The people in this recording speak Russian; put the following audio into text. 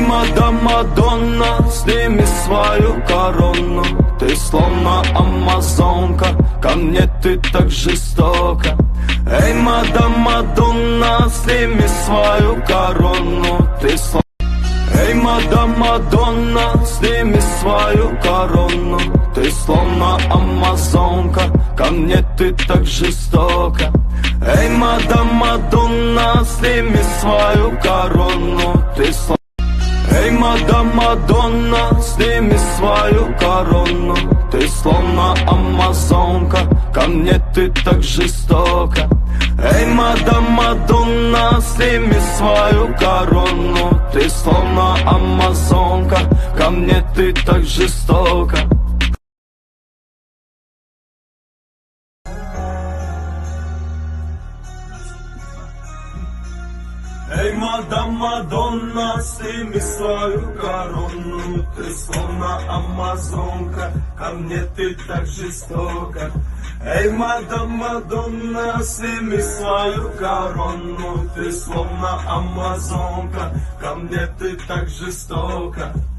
мадам Мадонна, сними свою корону. Ты словно амазонка, ко мне ты так жестока. Эй, мадам Мадонна, сними свою корону. Ты словно... Эй, мадам Мадонна, сними свою корону. Ты словно амазонка, ко мне ты так жестока. Эй, мадам Мадонна, сними свою корону. Ты словно... Эй, мадам Мадонна, сними свою корону. Ты словно амазонка, ко мне ты так жестока. Эй, мадам Мадонна, сними свою корону. Ты словно амазонка, ко мне ты так жестока. Эй, мадам Мадонна, сними свою корону. Ты словно амазонка, ко мне ты так жестока. Эй, мадам Мадонна, сними свою корону. Ты словно амазонка, ко мне ты так жестока.